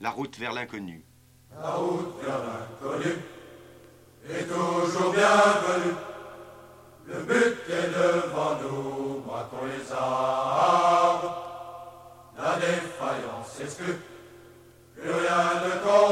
La route vers l'inconnu. La route vers l'inconnu est toujours bienvenue. Le but est devant nous, braquons les armes. La défaillance exclue, plus rien ne compte.